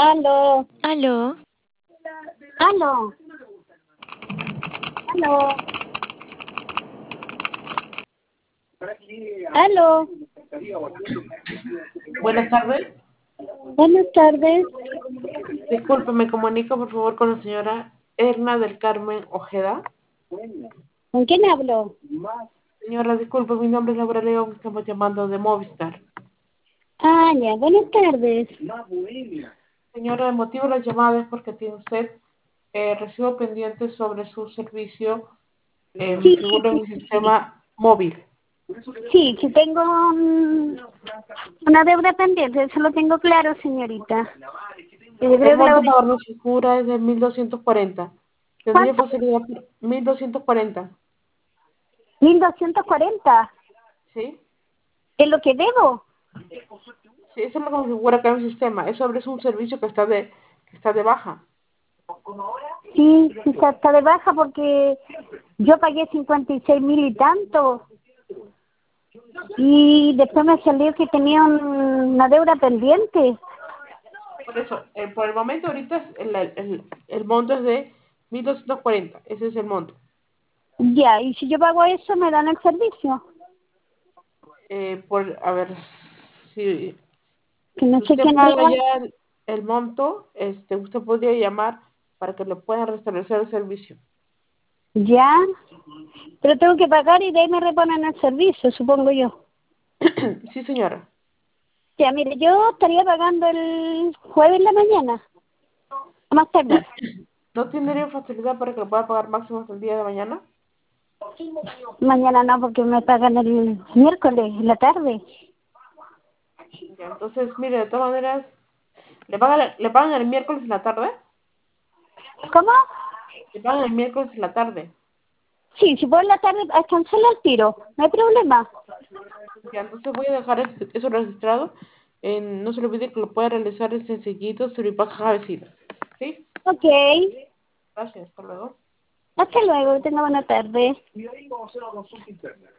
Aló, Aló, aló, aló, aló. Buenas tardes. Buenas tardes. Disculpe, me comunico por favor con la señora Erna del Carmen Ojeda. ¿Con quién hablo? Señora, disculpe, mi nombre es Laura León, estamos llamando de Movistar. Ah, ya, buenas tardes. Señora, el motivo de la llamada es porque tiene usted recibo pendiente sobre su servicio, Sí, sí, seguro en sí, el sí, sí. sistema móvil. Sí, sí tengo una deuda pendiente, eso lo tengo claro, señorita. Yo El creo que la monto voy... pagar no figura es de 1.240. Tendría ¿Cuánto? facilidad por 1.240. 1240. ¿Sí? ¿Es lo que debo? Sí, eso es lo que configura acá en el sistema. Eso es un servicio que está de baja. Sí, sí, está de baja porque yo pagué 56.000 y tanto. Y después me salió que tenía una deuda pendiente. Por eso, por el momento ahorita el monto es de 1.240. Ese es el monto. Ya, y si yo pago eso, me dan el servicio. A ver, si, Que no si sé usted quién paga diga. ya el monto, usted podría llamar para que le puedan restablecer el servicio. Ya, pero tengo que pagar y de ahí me reponen el servicio, supongo yo. Sí, señora. Ya, mire, yo estaría pagando el jueves en la mañana, a más tardar. ¿No tendría facilidad para que lo pueda pagar máximo hasta el día de mañana? Mañana no, porque me pagan el miércoles, en la tarde. Ya, entonces, mire, de todas maneras, ¿le pagan el miércoles en la tarde? ¿Cómo? Le pagan el miércoles en la tarde. Sí, si puedo en la tarde, cancela el tiro, no hay problema. Ya, entonces voy a dejar eso registrado. No se le olvide que lo puede realizar en sencillito, se lo pasa a vecino. ¿Sí? Ok, Gracias, hasta luego. hasta luego, tenga buena tarde.